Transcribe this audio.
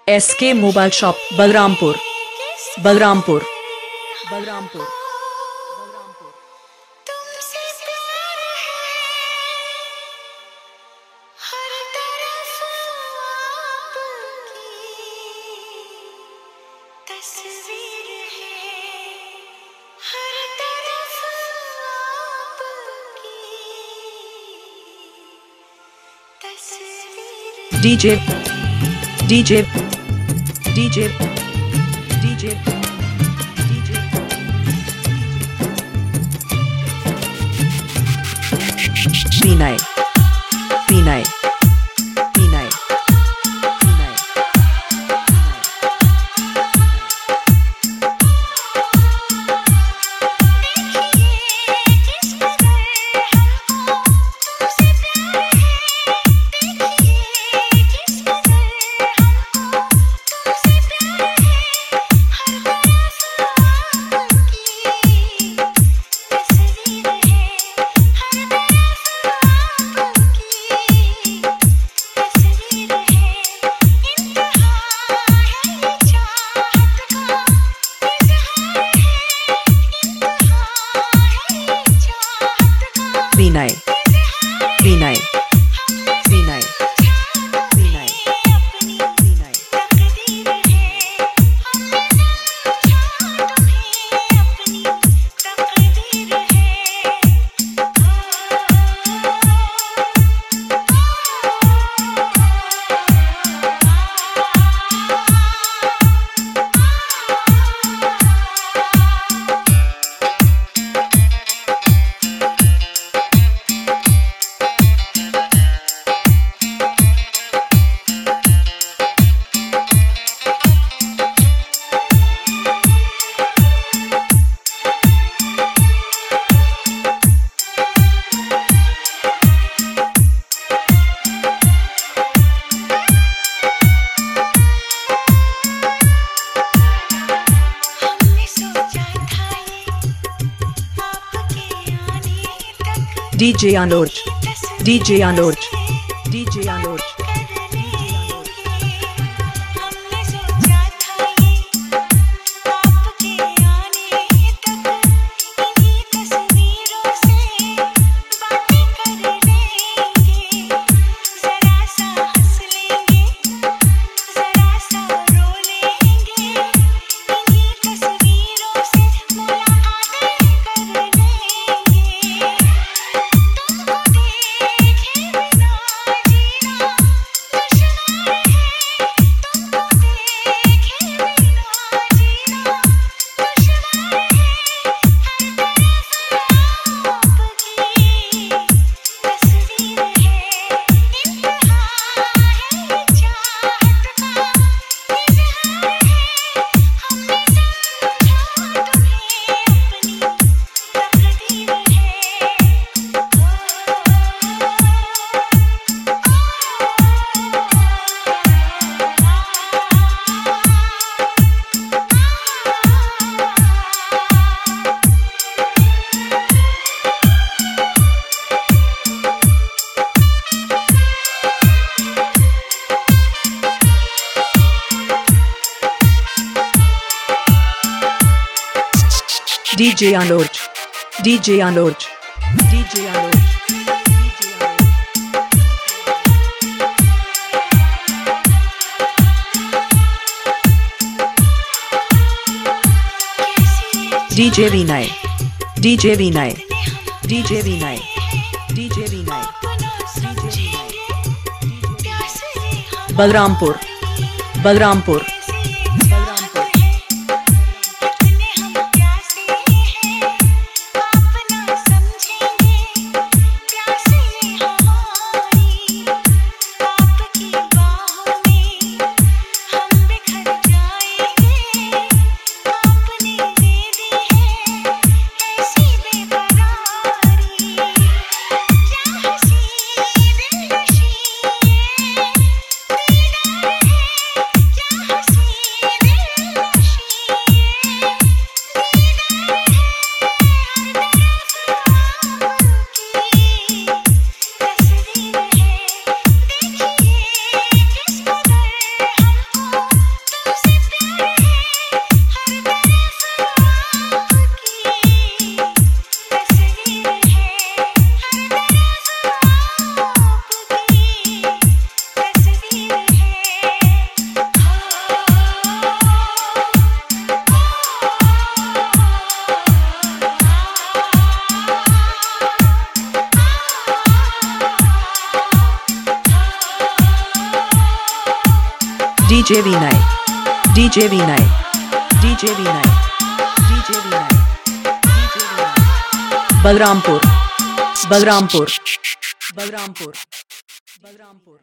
SK Mobile Shop, Balrampur, Balrampur, Balrampur, Balrampur. तुमसे प्यार है हर तरफ आपकी तस्वीर है हर तरफ आपकी तस्वीर DJ, DJ, DJ, DJ, DJ. Vinay, Vinay, Vinay, Vinay. Vinay, Vinay, Vinay, Vinay, Vinay. DJ Anuj, DJ Anuj, DJ Anuj. DJ Anuj, DJ Anuj, DJ Anuj. DJ Vinay, DJ Vinay, DJ Vinay, DJ Vinay, Balrampur, Balrampur. क्या DJ Vinay, DJ Vinay, DJ Vinay, DJ Vinay, DJ Vinay. Balrampur, Balrampur, Balrampur, Balrampur.